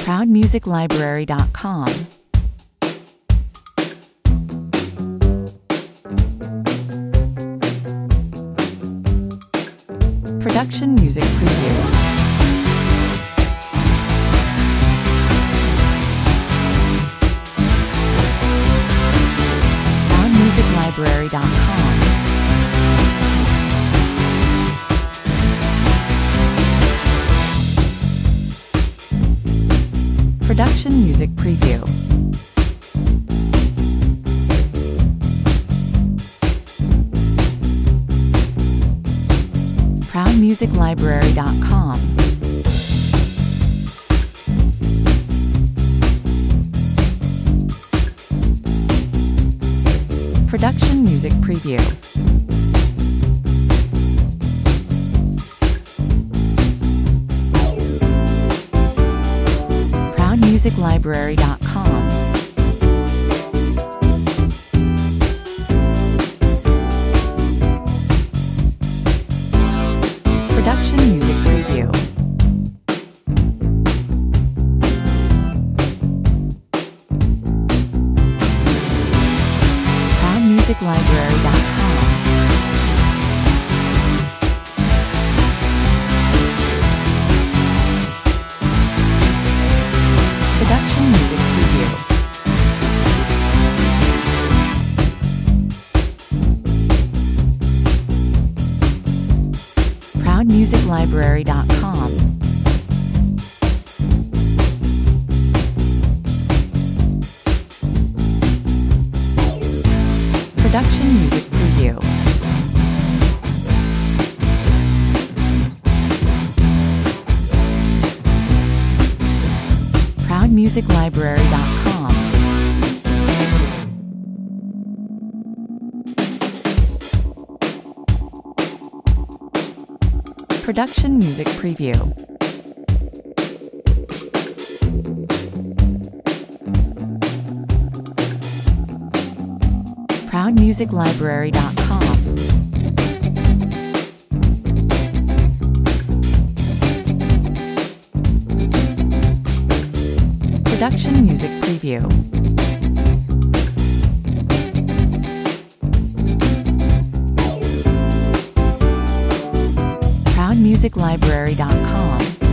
ProudMusicLibrary.com. Production Music Preview. ProudMusicLibrary.com. Production Music Preview. ProudMusicLibrary.com. Production Music Preview. ProudMusicLibrary.com. Production Music Preview. ProudMusicLibrary.com. Production Music Preview. ProudMusicLibrary.com. Production Music Preview. ProudMusicLibrary.com. Production Music Preview. ProudMusicLibrary.com. Production Music Preview. ProudMusicLibrary.com.